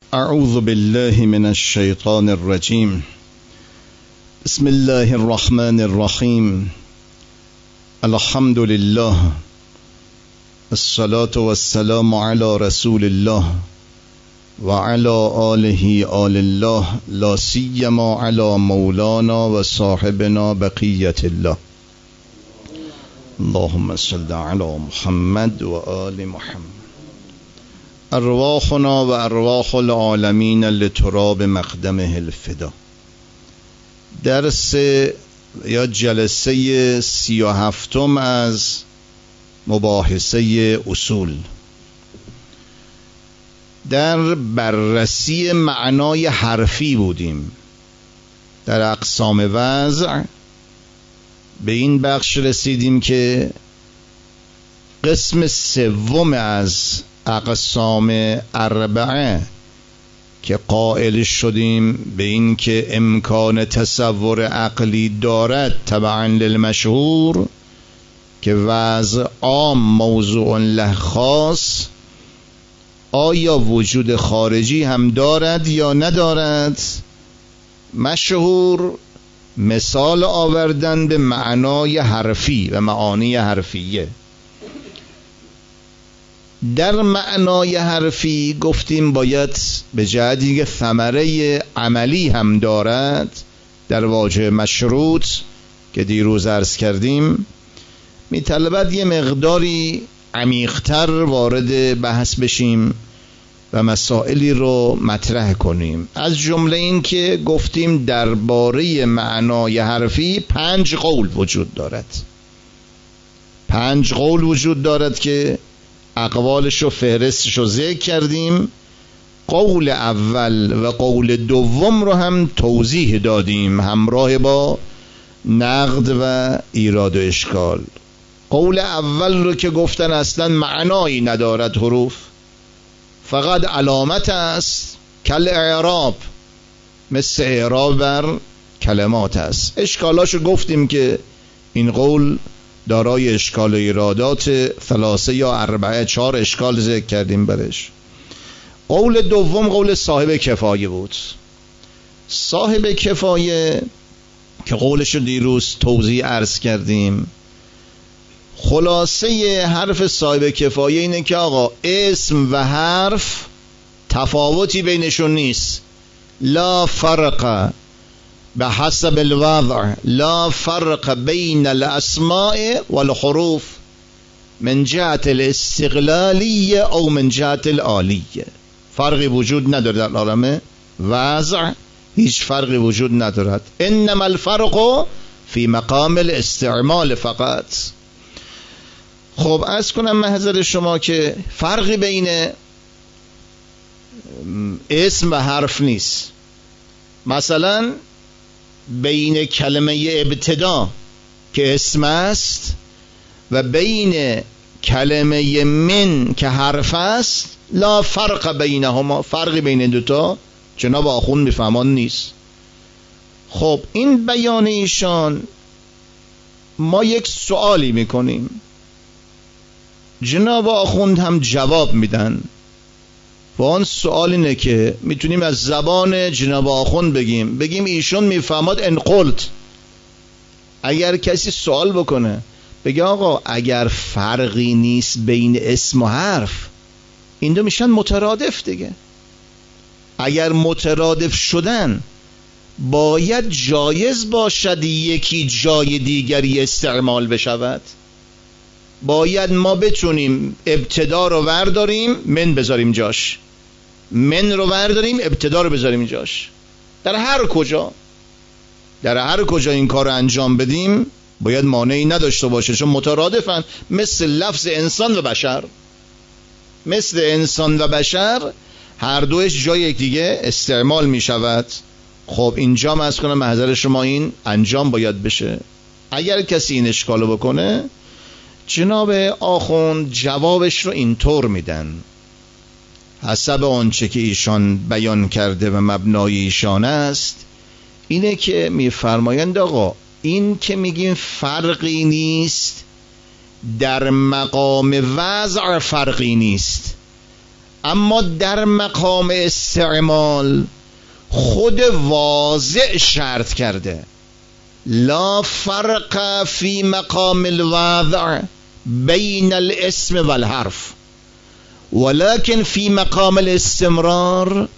اعوذ بالله من الشیطان الرجیم. بسم الله الرحمن الرحیم. الحمد لله الصلاة والسلام على رسول الله وعلى آله آل الله لا سیما على مولانا و صاحبنا بقیة الله. اللهم صل على محمد و آل محمد. ارواحنا و ارواح العالمین لتراب مقدمه الفدا. درس یا جلسه 37 از مباحثه اصول در بررسی معنای حرفی بودیم. در اقسام وضع به این بخش رسیدیم که قسم سوم از اقسام اربعه که قائل شدیم به این که امکان تصور عقلی دارد تبعا للمشهور که وضع عام موضوع له خاص، آیا وجود خارجی هم دارد یا ندارد؟ مشهور مثال آوردن به معنای حرفی و معانی حرفیه. در معنای حرفی گفتیم باید به جهتی که ثمره عملی هم دارد در واجه مشروط که دیروز عرض کردیم میطلبد یه مقداری عمیق‌تر وارد بحث بشیم و مسائلی رو مطرح کنیم. از جمله این که گفتیم درباره معنای حرفی 5 قول وجود دارد. 5 قول وجود دارد که اقوالش و فهرستش رو ذکر کردیم. قول اول و قول دوم رو هم توضیح دادیم همراه با نقد و ایراد و اشکال. قول اول رو که گفتن اصلا معنایی ندارد، حروف فقط علامت است، کل اعراب، مثل اعراب بر کلمات است. اشکالاشو گفتیم که این قول دارای اشکال و ایرادات 3 یا 4 4 اشکال ذکر کردیم برش. قول دوم قول صاحب کفایه بود. صاحب کفایه که قولش رو دیروز توضیح عرض کردیم، خلاصه حرف صاحب کفایه اینه که آقا اسم و حرف تفاوتی بینشون نیست. لا فرق به حسب الوضع، لا فرق بین الاسماء والحروف من جهت الاستقلالیه او من جهت الآلیه. فرقی وجود ندارد در عالم وضع، هیچ فرقی وجود ندارد. انما الفرق فی مقام الاستعمال فقط. خب عرض کنم محضر شما که فرقی بین اسم و حرف نیست. مثلا بین کلمه ابتدا که اسم است و بین کلمه من که حرف است لا فرق بینهما، فرقی بین دوتا جناب آخوند میفهمان نیست. خب این بیان ایشان ما یک سوالی میکنیم، جناب آخوند هم جواب میدن و آن سوال اینه که میتونیم از زبان جناب آخوند بگیم ایشون میفهمد ان قلت. اگر کسی سوال بکنه بگه آقا اگر فرقی نیست بین اسم و حرف، این دو میشن مترادف دیگه. اگر مترادف شدن باید جایز باشد یکی جای دیگری استعمال بشود. باید ما بتونیم ابتدا رو ورداریم من بذاریم جاش، من رو ورداریم ابتدا رو بذاریم جاش. در هر کجا این کار رو انجام بدیم باید مانعی نداشته باشه، چون مترادفن. مثل لفظ انسان و بشر، مثل انسان و بشر هر دوش جای یکدیگه استعمال می شود. خب اینجا من از کنم محضر شما این انجام باید بشه. اگر کسی این اشکالو بکنه جناب آخوند جوابش رو اینطور میدن حسب آنچه که ایشان بیان کرده و مبنای ایشان است. اینه که میفرمایند آقا این که میگیم فرقی نیست در مقام وضع فرقی نیست، اما در مقام استعمال خود واضع شرط کرده لا فرق فی مقام الوضع بین الاسم والحرف ولكن فی مقام الاستمرار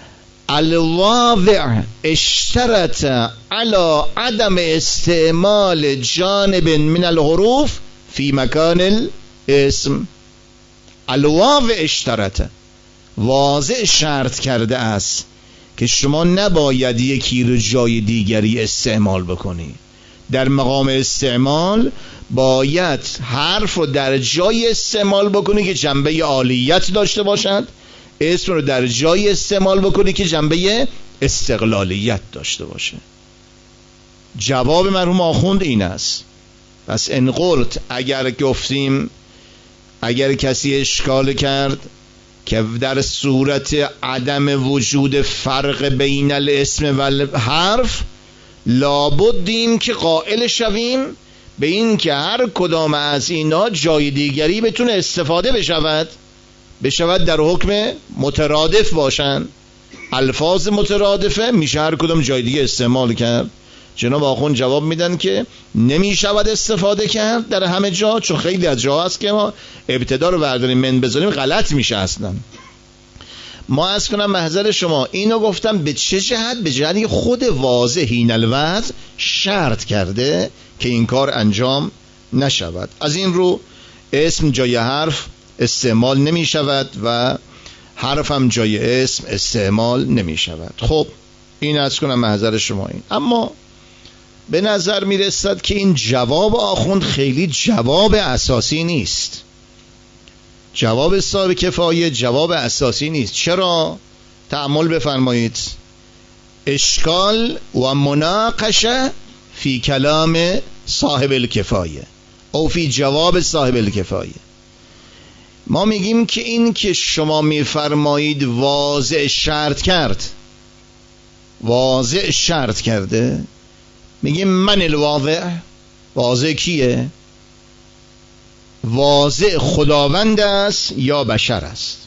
الواضع اشترط على عدم استعمال جانب من الحروف فی مکان الاسم. الواضع اشترط، واضع شرط کرده است که شما نباید یکی رو جای دیگری استعمال بکنی. در مقام استعمال باید حرف رو در جای استعمال بکنی که جنبه عالیت داشته باشد، اسم رو در جای استعمال بکنی که جنبه استقلالیت داشته باشه. جواب مرحوم آخوند این است. پس ان قلت، اگر گفتیم، اگر کسی اشکال کرد که در صورت عدم وجود فرق بین الاسم و الحرف لابدیم که قائل شویم به این که هر کدام از اینا جای دیگری بتونه استفاده بشود در حکم مترادف باشن. الفاظ مترادفه میشه هر کدام جای دیگه استعمال کرد. جناب آخوند جواب میدن که نمیشود استفاده کرد در همه جا، چون خیلی از جاها هست که ما ابتدا رو برداریم من بذاریم غلط میشه اصلا. ما از کنم محضر شما اینو گفتم به چه جهت؟ به جهتی خود واضح حین الوضع شرط کرده که این کار انجام نشود. از این رو اسم جای حرف استعمال نمی شود و حرف هم جای اسم استعمال نمی شود. خب این از کنم محضر شما این. اما به نظر می رسد که این جواب آخوند خیلی جواب اساسی نیست. جواب صاحب کفایه جواب اساسی نیست. چرا؟ تأمل بفرمایید. اشکال و مناقشه فی کلام صاحب الکفایه او فی جواب صاحب الکفایه. ما میگیم که این که شما میفرمایید واضع شرط کرد، واضع شرط کرده، میگیم من الواضع. واضع کیه؟ واضع خداوند است یا بشر است؟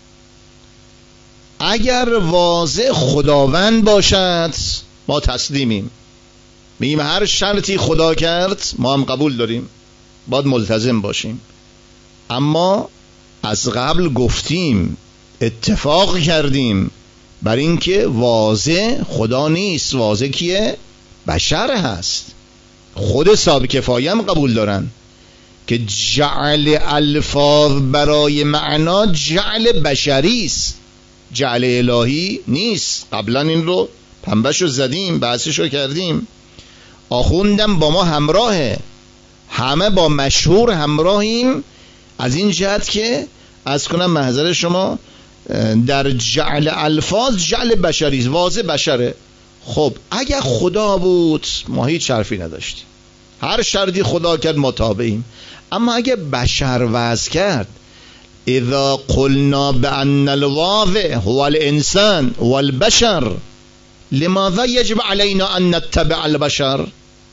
اگر واضع خداوند باشد ما تسلیمیم، میگیم هر شرطی خدا کرد ما هم قبول داریم، باید ملتزم باشیم. اما از قبل گفتیم، اتفاق کردیم بر این که واضع خدا نیست، واضع کیه؟ بشر هست. خود صاحب کفایه هم قبول دارن که جعل الفاظ برای معنا جعل بشری است، جعل الهی نیست. قبلا این رو پنبهشو زدیم، بحثشو کردیم. آخوندم با ما همراهه، همه با مشهور همراهیم، از این جهت که از کنم محضر شما در جعل الفاظ جعل بشری است، واضح بشره. خب اگر خدا بود ما هیچ حرفی نداشتیم، هر شرطی خدا کرد متابعیم. اما اگه بشر وضع کرد، اذا قلنا بان الواضع هو الانسان والبشر لماذا يجب علينا ان نتبع البشر؟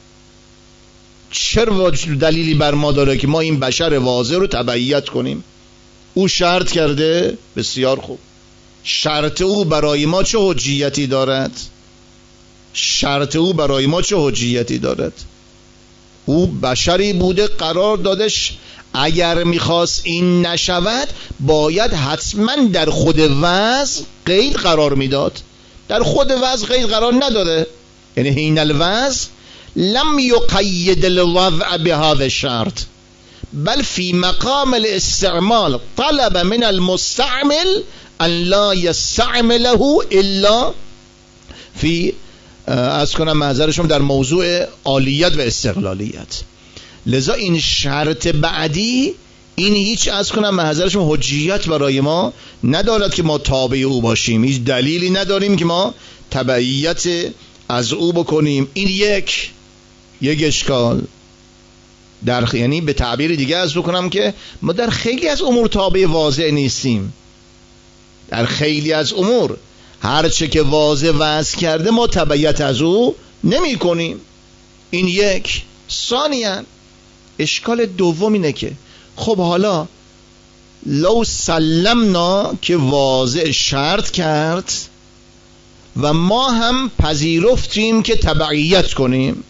چرا دلیلی بر ما داره که ما این بشر واضع رو تبعیت کنیم؟ او شرط کرده، بسیار خوب. شرط او برای ما چه حجیتی دارد؟ شرط او برای ما چه حجیتی دارد؟ او بشری بوده، قرار دادش اگر میخواست این نشود باید حتما در خود وضع قید قرار میداد. در خود وضع قید قرار نداده، یعنی حین الوضع لم يقید الوضع بهذا الشرط بل فی مقام الاستعمال طلب من المستعمل ان لا يستعمله الا فی از کنم محضرشون در موضوع عالیت و استقلالیت. لذا این شرط بعدی این هیچ از کنم محضرشون حجیت برای ما ندارد که ما تابع او باشیم، هیچ دلیلی نداریم که ما تبعیت از او بکنیم. این یک اشکال. یعنی به تعبیر دیگه از بکنم که ما در خیلی از امور تابع واضع نیستیم. در خیلی از امور هرچه که واضع وضع کرده ما تبعیت از او نمی کنیم. این یک. ثانیاً اشکال دوم اینه که خب حالا لو سلمنا که واضع شرط کرد و ما هم پذیرفتیم که تبعیت کنیم.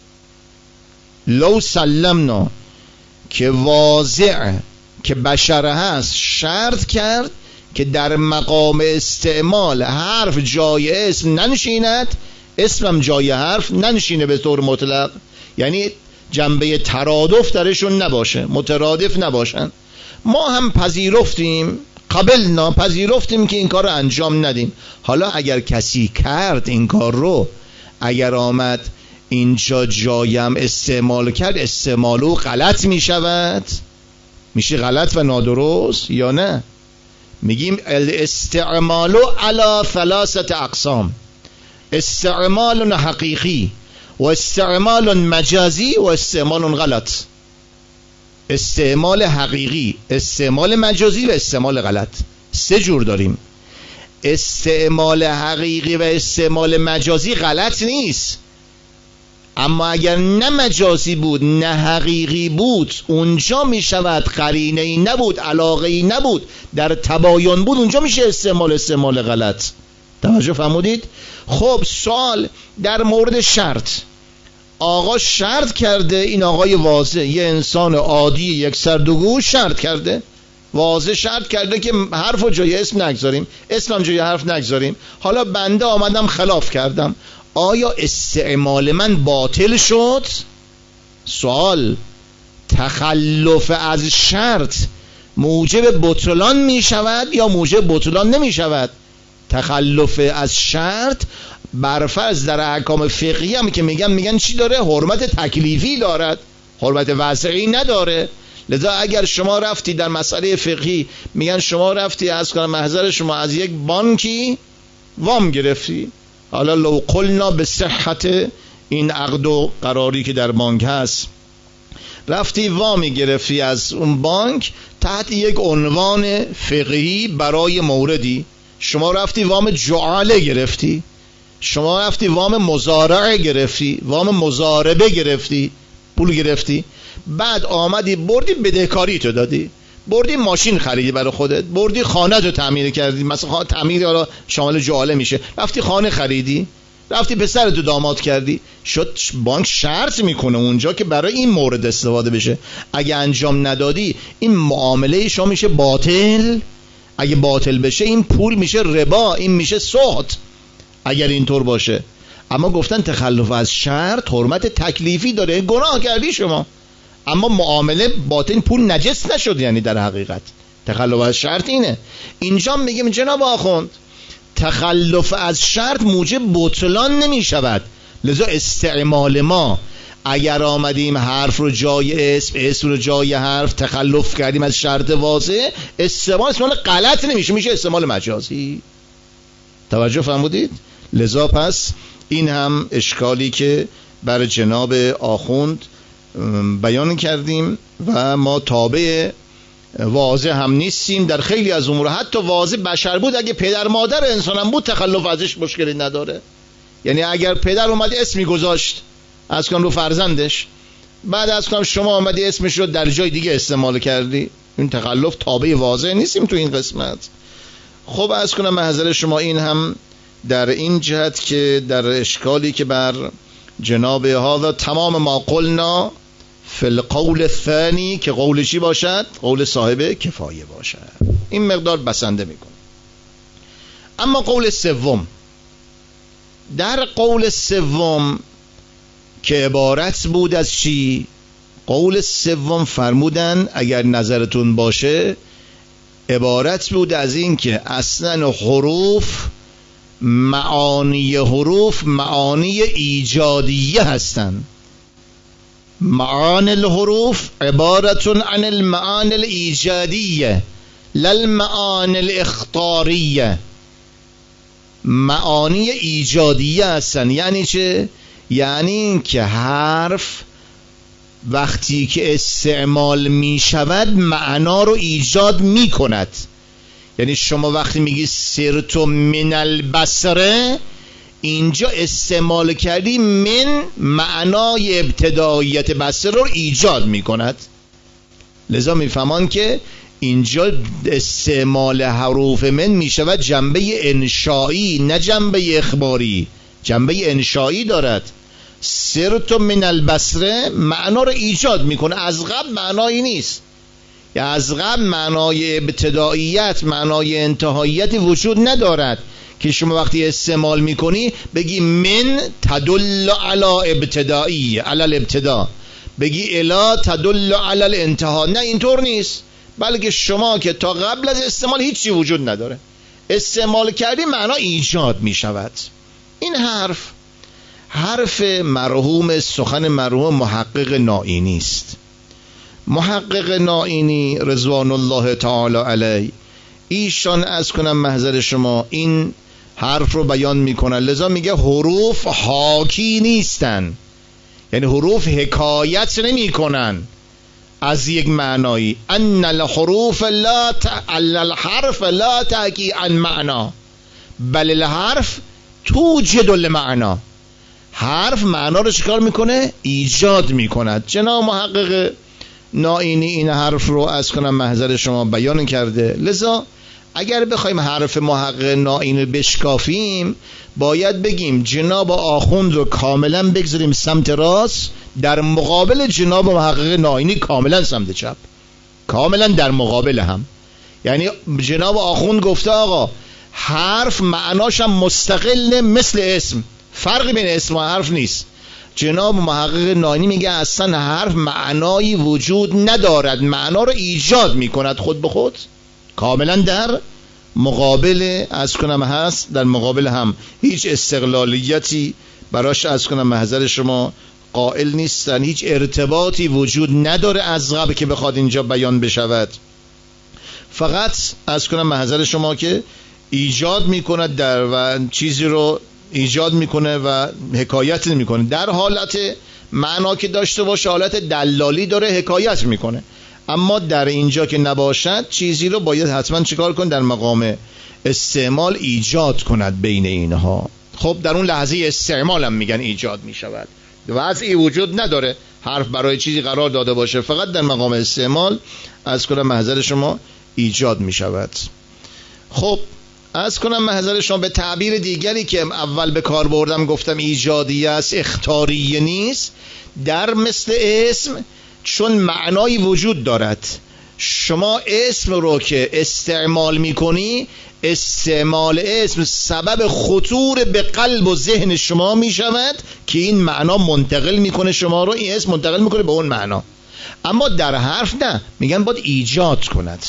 لو سلمنا که واضع که بشر هست شرط کرد که در مقام استعمال حرف جای اسم ننشیند، اسمم جای حرف ننشینه به طور مطلق، یعنی جنبه ترادف درشون نباشه، مترادف نباشن. ما هم پذیرفتیم، قبلنا، پذیرفتیم که این کار رو انجام ندیم. حالا اگر کسی کرد این کار رو، اگر آمد اینجا جایم استعمال کرد، استعمالو غلط می شود، میشه غلط و نادرست یا نه؟ میگیم الاستعمالو علی ثلاثه اقسام، استعمال حقیقی و استعمال مجازی و استعمال غلط. استعمال حقیقی، استعمال مجازی و استعمال غلط. سه جور داریم. استعمال حقیقی و استعمال مجازی غلط نیست، اما اگر نه مجازی بود نه حقیقی بود، اونجا می شود قرینه ای نبود، علاقه ای نبود، در تباین بود، اونجا میشه استعمال غلط. توجه فرمودید؟ خب سوال در مورد شرط، آقا شرط کرده، این آقای واضح، یه انسان عادی یک سردوگو شرط کرده، واضح شرط کرده که حرف و جای اسم نگذاریم، اسمم جای حرف نگذاریم. حالا بنده آمدم خلاف کردم، آیا استعمال من باطل شد؟ سوال، تخلف از شرط موجب بطلان می شود یا موجب بطلان نمی شود؟ تخلف از شرط برفرض در احکام فقهی هم که میگن چی داره؟ حرمت تکلیفی دارد، حرمت وضعی نداره. لذا اگر شما رفتی در مسئله فقهی، میگن شما رفتی از کنم محضر شما از یک بانکی وام گرفتی، حالا لو قلنا به صحت این عقد و قراری که در بانک هست، رفتی وامی گرفتی از اون بانک تحت یک عنوان فقهی برای موردی، شما رفتی وام جعاله گرفتی، شما رفتی وام مزارعه گرفتی، وام مزاربه گرفتی، پول گرفتی، بعد آمدی بردی بدهکاری تو دادی، بردی ماشین خریدی برای خودت، بردی خانه تو تعمیر کردی، مثلا تعمیر حالا شامل جعاله میشه، رفتی خانه خریدی، رفتی پسرتو داماد کردی، شد بانک شرط میکنه اونجا که برای این مورد استفاده بشه. اگه انجام ندادی این معامله شما میشه باطل، اگه باطل بشه این پول میشه ربا، این میشه سود اگر اینطور باشه. اما گفتن تخلف از شرط حرمت تکلیفی داره، گناه کردی شما، اما معامله باطل، پول نجس نشد. یعنی در حقیقت تخلف از شرط اینه. اینجا میگیم جناب آخوند تخلف از شرط موجب بطلان نمی شود، لذا استعمال ما اگر آمدیم حرف رو جای اسم رو جای حرف، تخلف کردیم از شرط واضح، استعمال غلط نمیشه، میشه استعمال مجازی. توجه فرمودید؟ لذا پس این هم اشکالی که بر جناب آخوند بیان کردیم و ما تابع واضح هم نیستیم در خیلی از امور. حتی واضح بشر بود، اگه پدر مادر انسان هم بود تخلف ازش مشکلی نداره. یعنی اگر پدر اومد اسمی گذاشت از کنم رو فرزندش، بعد از کنم شما اومدی اسمش رو در جای دیگه استعمال کردی، این تخلف تابع واضح نیستیم تو این قسمت. خب از کنم محضر شما این هم در این جهت که در اشکالی که بر جناب هذا تمام ما قلنا فی القول الثانی، که قول چی باشد؟ قول صاحب کفایه باشد، این مقدار بسنده میکن. اما قول سوم، در قول سوم که عبارت بود از چی؟ قول سوم فرمودن اگر نظرتون باشه عبارت بود از این که اصلا حروف، معانی حروف معانی ایجادیه هستند. معانی الحروف عبارتون عن المعانی الایجادیه لا المعانی الاخطاریه. معانی ایجادیه هستن. یعنی چه؟ یعنی که حرف وقتی که استعمال می شود معنا رو ایجاد می کند. یعنی شما وقتی میگی سرتو من البصره، اینجا استعمال کردی من معنای ابتداییت بصره رو ایجاد می کند. لذا میفهمان که اینجا استعمال حروف من می شود جنبه انشایی نه جنبه اخباری، جنبه انشایی دارد. سرت من البصره معنا رو ایجاد میکنه، از قبل معنایی نیست. یا از قبل معنای ابتداییت، معنای انتهاییت وجود ندارد که شما وقتی استعمال میکنی بگی من تدل علی ابتدایی، علی الابتدا، بگی الا تدل علی الانتها. نه، اینطور نیست، بلکه شما که تا قبل از استعمال هیچی وجود نداره، استعمال کردی معنا ایجاد میشود. این حرف مرحوم، سخن مرحوم محقق نائینی است. محقق نائینی رضوان الله تعالی علیه، ایشان از کنم محضر شما این حرف رو بیان میکنن، لذا میگه حروف حاکی نیستن، یعنی حروف حکایت نمی کنن از یک معنایی. ان الحروف الحرف لا تحکی عن معنا بل الحرف توجد المعنا. حرف معنا رو چیکار میکنه؟ ایجاد میکند. جناب محقق نائینی این حرف رو از کنم محضر شما بیان کرده. لذا اگر بخوایم حرف محقق نائینی بشکافیم باید بگیم جناب آخوند رو کاملا بگذاریم سمت راست، در مقابل جناب محقق نائینی کاملا سمت چپ، کاملا در مقابل هم. یعنی جناب آخوند گفته آقا حرف معناش هم مستقل مثل اسم، فرقی بین اسم و حرف نیست. جناب محقق نائینی میگه اصلا حرف معنایی وجود ندارد، معنا رو ایجاد میکند خود به خود، کاملا در مقابل از کنم هست، در مقابل هم هیچ استقلالیتی براش از کنم محضر شما قائل نیستن، هیچ ارتباطی وجود نداره از قبل که بخواد اینجا بیان بشود. فقط از کنم محضر شما که ایجاد میکنه در و چیزی رو ایجاد میکنه و حکایت نمیکنه، در حالت معنا که داشته باشه حالت دلالی داره، حکایت میکنه. اما در اینجا که نباشد چیزی رو باید حتما چیکار کن؟ در مقام استعمال ایجاد کند بین اینها. خب در اون لحظه استعمال هم میگن ایجاد میشود، وضعی وجود نداره حرف برای چیزی قرار داده باشه، فقط در مقام استعمال از کنم محضر شما ایجاد میشود. خب از کنم محضر شما به تعبیر دیگری که اول به کار بردم گفتم ایجادی است، اختیاریه نیست. در مثل اسم چون معنایی وجود دارد، شما اسم رو که استعمال میکنی، استعمال اسم سبب خطور به قلب و ذهن شما میشود که این معنا منتقل میکنه شما رو، این اسم منتقل میکنه به اون معنا. اما در حرف نه، میگن باید ایجاد کند.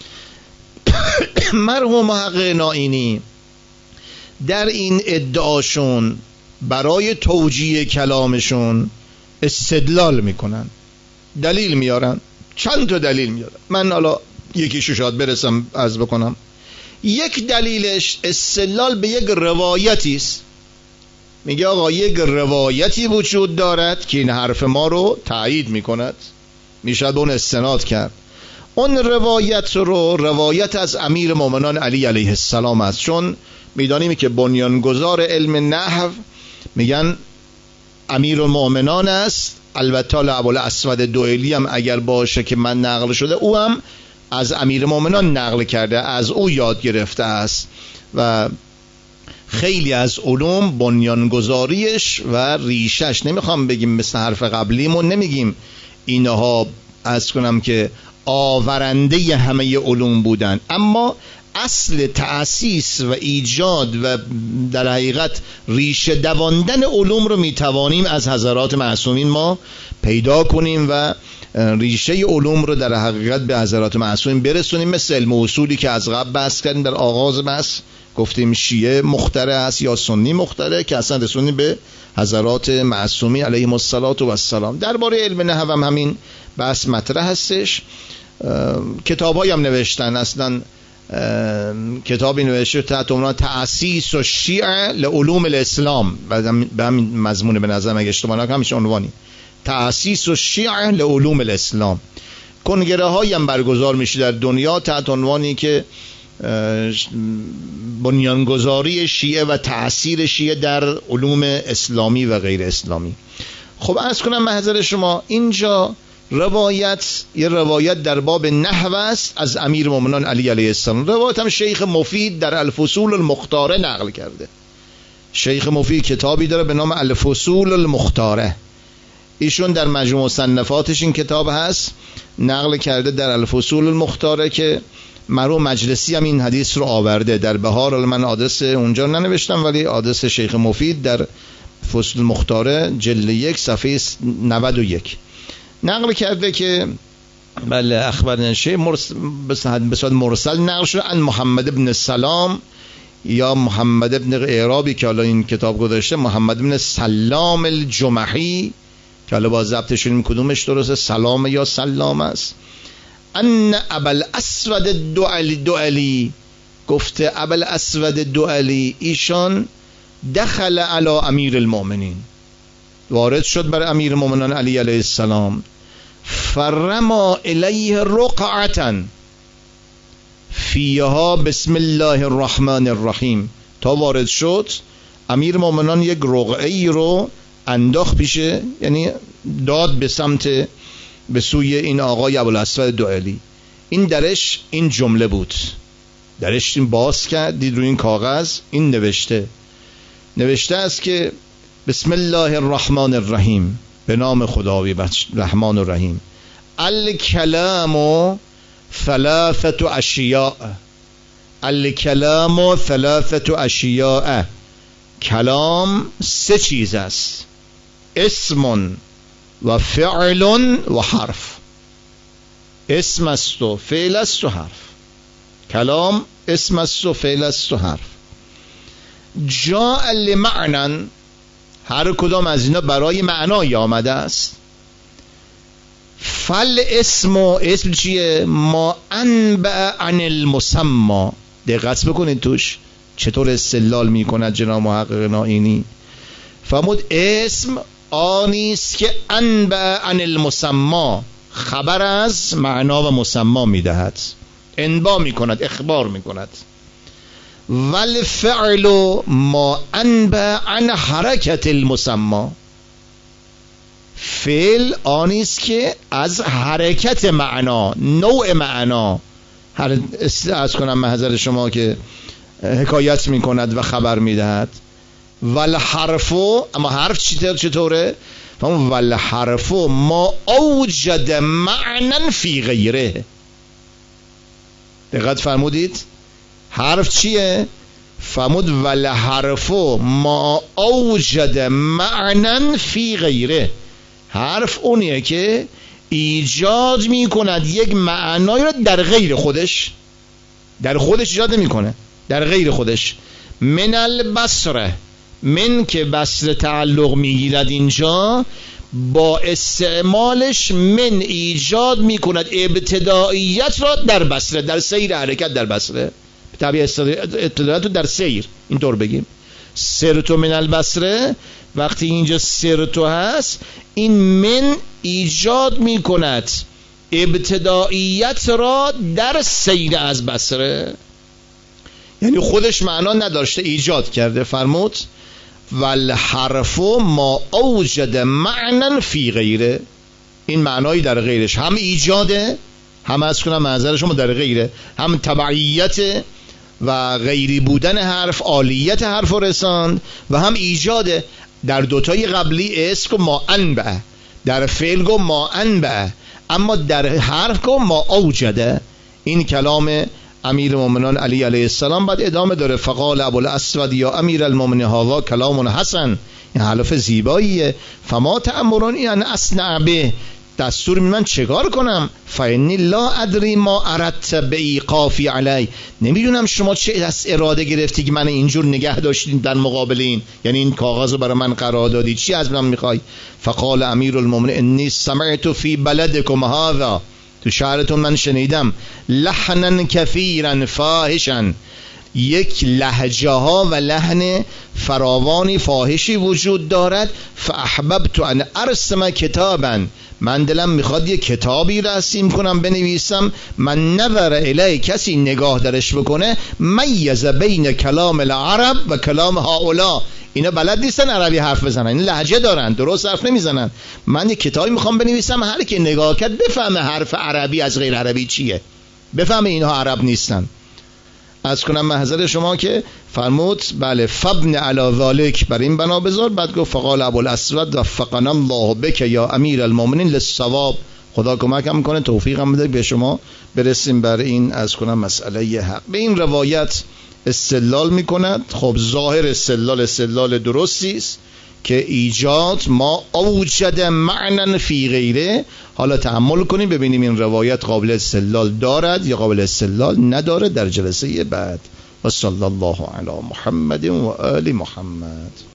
مرحوم محقق نائینی در این ادعاشون برای توجیه کلامشون استدلال میکنن، دلیل میارن، چند تا دلیل میارن. من حالا یکیشو شاید برسم عرض بکنم. یک دلیلش استدلال به یک روایتی است. میگه آقا یک روایتی وجود دارد که این حرف ما رو تایید میکند، میشه به اون استناد کرد. اون روایت رو روایت از امیر مومنان علی علیه السلام است، چون میدانیم که بنیانگذار علم نحو میگن امیر المؤمنان است. البته ابوالاسود دوئلی هم اگر باشه که من نقل شده، او هم از امیر المؤمنان نقل کرده، از او یاد گرفته است و خیلی از علوم بنیانگذاریش و ریشش، نمیخوام بگیم مثل حرف قبلیمون نمیگیم اینها از کنم که آورنده همه علوم بودن، اما اصل تأسیس و ایجاد و در حقیقت ریشه دواندن علوم رو میتوانیم از حضرات معصومین ما پیدا کنیم و ریشه علوم رو در حقیقت به حضرات معصومین برسونیم. مثل علم اصولی که از قبل بحث کردیم در آغاز بحث، گفتیم شیعه مخترع است یا سنی مخترع، که اصلا رسونیم به حضرات معصومین علیهم السلام. درباره علم نحو هم همین بحث مطرح هستش. کتابایی هم نوشتن، اصلا کتابی نوشته تحت عنوان تأسیس و شیعه لعلوم الاسلام، به همین مضمون به نظرم اگه اشتباه نکنم همیشه عنوانی تأسیس و شیعه لعلوم الاسلام. کنگره هایی هم برگزار میشه در دنیا تحت عنوانی که بنیانگذاری شیعه و تأثیر شیعه در علوم اسلامی و غیر اسلامی. خب عرض کنم محضر شما اینجا روایت یه روایت در باب نحو است از امیر مومنان علی علیه السلام. روایت هم شیخ مفید در الفصول المختاره نقل کرده. شیخ مفید کتابی داره به نام الفصول المختاره، ایشون در مجموع مصنفاتش این کتاب هست، نقل کرده در الفصول المختاره که مرحوم مجلسی هم این حدیث رو آورده در بهار. من آدرس اونجا ننوشتم ولی آدرس شیخ مفید در فصل المختاره جلد 1 صفحه 91 نقل کرده که بله اخبرنا شیخ به صورت مرسل نقل شده عن محمد بن سلام یا محمد بن اعرابی که حالا این کتاب گذاشته، محمد بن سلام الجمحی که حالا با ضبطش این کدومش درسته، سلام یا سلام است. ان ابوالاسود الدؤلی گفته ابوالاسود الدؤلی ایشان دخل علی امیر المؤمنین، وارد شد بر امیر المؤمنین علی علیه السلام، فرما الیه رقعة فیها بسم الله الرحمن الرحیم. تا وارد شد امیر المؤمنین یک رقعه‌ای رو انداخت پیشه، یعنی داد به سمت به سوی این آقای ابوالاسود الدؤلی. این درش این جمله بود، درش این باز کرد، دید روی این کاغذ این نوشته است که بسم الله الرحمن الرحیم، به نام خداوی رحمان و رحیم. الکلام ثلاثه اشیاء، الکلام ثلاثه اشیاء، کلام سه چیز است، اسم و فعل و حرف. اسم است و فعل است و حرف. کلام اسم است و فعل است و حرف. جاء لمعنى، هر کدام از اینا برای معنای آمده است. فل اسم چیه؟ ما انبع عن المسمى. دقت بکنید توش چطور استدلال میکند جناب محقق نائینی. فرمود اسم آنی است که انبع عن المسمى، خبر از معنا و مسما میدهد، انبا میکند، اخبار میکند. والفعل ما انبع عن حرکت المسما، فعل آنی است که از حرکت معنا، نوع معنا، از کنم محضر شما که حکایت میکند و خبر میدهد. والحرف، اما حرف چطوره؟ والحرف ما اوجد معنا فی غیره. دقت فرمودید؟ حرف چیه؟ فرمود والحرف ما اوجد معنا فی غیره. حرف اونیه که ایجاد میکند یک معنای را در غیر خودش، در خودش ایجاد نمیکنه، در غیر خودش. من البصره، من که بصره تعلق میگیرد اینجا، با استعمالش من ایجاد میکند ابتداییت را در بصره، در سیر حرکت در بصره. طبیعی ابتداییت رو در سیر، اینطور بگیم سرتو من البصره. وقتی اینجا سرتو هست، این من ایجاد میکند ابتداییت را در سیر از بصره، یعنی خودش معنا نداشته، ایجاد کرده. فرمود والحرف ما اوجد معنا فی غیره، این معنایی در غیرش، هم ایجاده، هم از کنم منظر شما در غیره، هم تبعیت و غیری بودن حرف، عالیت حرف رساند، و هم ایجاده. در دوتای قبلی اسم کو ما انبع، در فعل کو ما انبع، اما در حرف کو ما اوجده. این کلام امیر المؤمنین علی علیه السلام بعد ادامه داره. فقال ابوالاسود یا امیر المؤمنین هذا کلام حسن، این حرف زیباییه. فما تأمرونی ان اصنع به، دستور من چگار کنم؟ فانی لا ادری ما اردت بایقافی علی، نمیدونم شما چه دست اراده گرفتی که من اینجور نگه داشتین در مقابل این، یعنی این کاغذ رو برای من قرار دادی، چی از من میخوای؟ فقال امیر المؤمنین انی سمعت فی بلدکم هذا، تو شهرتون من شنیدم، لحنا کثیرا فاحشا، یک لهجه ها و لحن فراوانی فاحشی وجود دارد. فاحببت ان ارسم کتابا، من دلم میخواد یک کتابی رسم کنم بنویسم، من نظر الی، کسی نگاه درش بکنه، میز بین کلام العرب و کلام هؤلاء، اینا بلد نیستن عربی حرف بزنن، این لهجه دارن، درست حرف نمیزنن. من یک کتابی میخوام بنویسم هر کی نگاه کرد بفهمه حرف عربی از غیر عربی چیه، بفهمه اینها عرب نیستن. از کنم محضر شما که فرمود بله فبن علی ذالک، بر این بنا بذار. بعد گفت فقال ابوالاسود وفقنا الله بک یا امیر المؤمنین للصواب، خدا کمکم کنه توفیقم بده به شما برسیم بر این از کنم مسئله حق. به این روایت استدلال میکند. خب ظاهر استدلال درستی است که ایجاد ما اوجد معنی فی غیره. حالا تأمل کنیم ببینیم این روایت قابل استدلال دارد یا قابل استدلال ندارد در جلسه بعد. و صلی الله علی محمد و آل محمد.